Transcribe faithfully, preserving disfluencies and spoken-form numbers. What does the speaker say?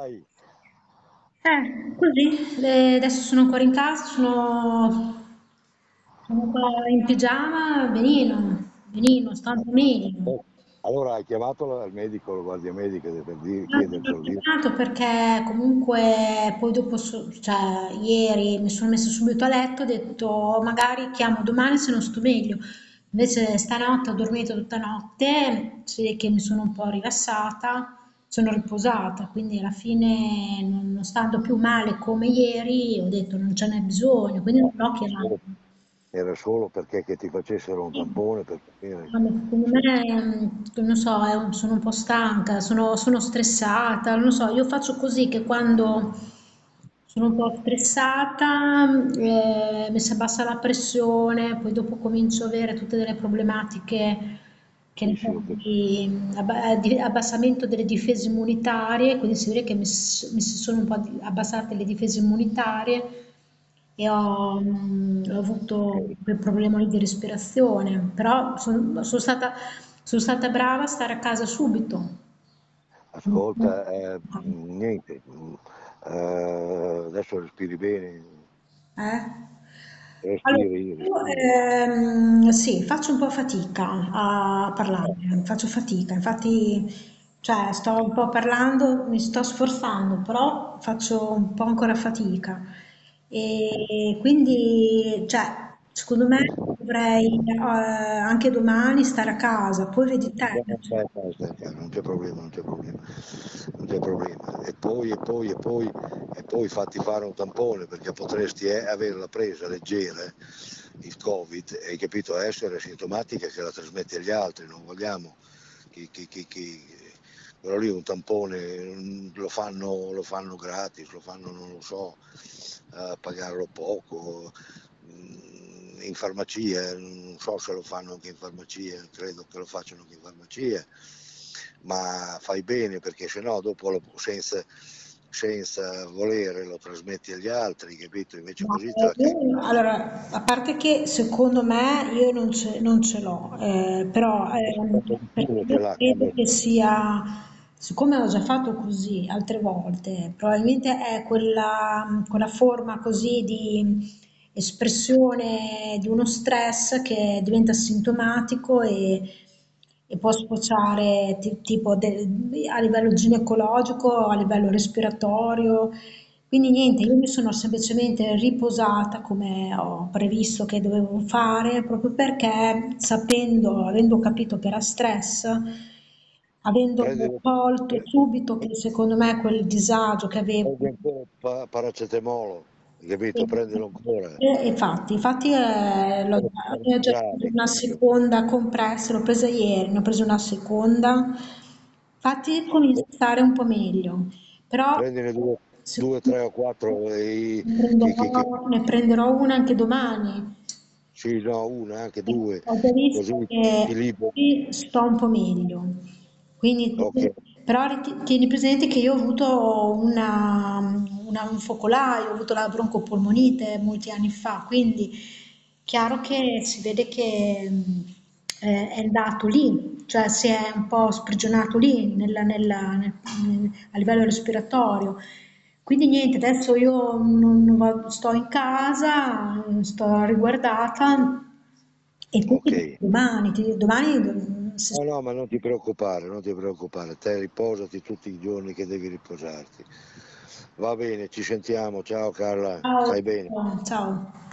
fai? Eh, così, eh, adesso sono ancora in casa, sono, sono ancora in pigiama, benino, benino, sto Ma- andando meglio. Allora hai chiamato la- il medico, la guardia medica per dire, No, non l'ho chiedertelo io. chiamato perché comunque poi dopo, so- cioè ieri mi sono messa subito a letto, ho detto "Oh, magari chiamo domani se non sto meglio. Invece stanotte ho dormito tutta notte, si vede che mi sono un po' rilassata, sono riposata, quindi alla fine non, non stando più male come ieri, ho detto non ce n'è bisogno, quindi non No, l'ho era chiamato. solo, era solo perché che ti facessero un tampone per capire. No, ma secondo se- me, mm, non so, è un- sono un po' stanca, sono, sono stressata, non lo so, io faccio così che quando sono un po' stressata, eh, mi si abbassa la pressione, poi dopo comincio ad avere tutte delle problematiche che Sì, ne sì, so, ho capito. di abba- di abbassamento delle difese immunitarie, quindi si vede che mi, s- mi si sono un po' di- abbassate le difese immunitarie e ho, mm, ho avuto Ok. quel problema lì di respirazione, però son- sono stata, sono stata brava a stare a casa subito. Ascolta, eh, niente, mm, eh, adesso respiri bene, Eh? Allora, respiri, io, respiri. ehm, sì, faccio un po' fatica a Eh, parlare, faccio fatica, infatti, cioè, sto un po' parlando, mi sto sforzando, però faccio un po' ancora fatica. E quindi, cioè, secondo me dovrei eh, anche domani stare a casa, poi vedi te. Stai, stai, stai, stai, stai, non c'è problema, non c'è problema, non c'è problema. E poi, e poi, e poi, e poi fatti fare un tampone perché potresti eh, averla presa leggera, eh, il Covid, hai capito, essere sintomatica che la trasmetti agli altri, non vogliamo che, che, che, che quello lì un tampone mm, lo fanno, lo fanno gratis, lo fanno, non lo so, a pagarlo poco. mm, In farmacia, non so se lo fanno anche in farmacia, credo che lo facciano anche in farmacia, ma fai bene perché sennò dopo lo- senza, senza volere lo trasmetti agli altri, capito? Invece Ma, così te eh, la caghi. io- allora, a parte che secondo me io non ce, non ce l'ho, eh, però ehm, perché Nessuno ce io l'ha, credo quando che sia, siccome ho già fatto così altre volte, probabilmente è quella, quella forma così di espressione di uno stress che diventa sintomatico e, e può sfociare ti- tipo de- a livello ginecologico, a livello respiratorio. Quindi niente, io mi sono semplicemente riposata come ho previsto che dovevo fare, proprio perché sapendo, avendo capito che era stress, avendo prendi, colto pre- subito che secondo me quel disagio che avevo. prendi ancora pa- paracetamolo, hai capito? E Prendilo ancora. e infatti, infatti eh, l'ho Per, già, per ne ho già mangiare, preso hai una capito? seconda compressa, l'ho presa ieri, ne ho preso una seconda, infatti comincio a stare un po' meglio, però Prendine due, due, secondo tre o quattro e, ne che, che, che, prenderò, ne prenderò una anche domani. sì, no, una, anche due, Ho già così visto ti che liberi. oggi sto un po' meglio, quindi, Ok, però ri- tieni presente che io ho avuto una, una- un focolaio, ho avuto la broncopolmonite molti anni fa, quindi chiaro che si vede che mh, è, è andato lì, cioè si è un po' sprigionato lì nella- nella- nel- nel- a livello respiratorio. Quindi niente, adesso io non, non vado- sto in casa, sto riguardata e ok. quindi domani, ti- domani mm, se- No, no, ma non ti preoccupare, non ti preoccupare, te riposati tutti i giorni che devi riposarti. Va bene, ci sentiamo, ciao Carla, ciao, stai bene. ciao.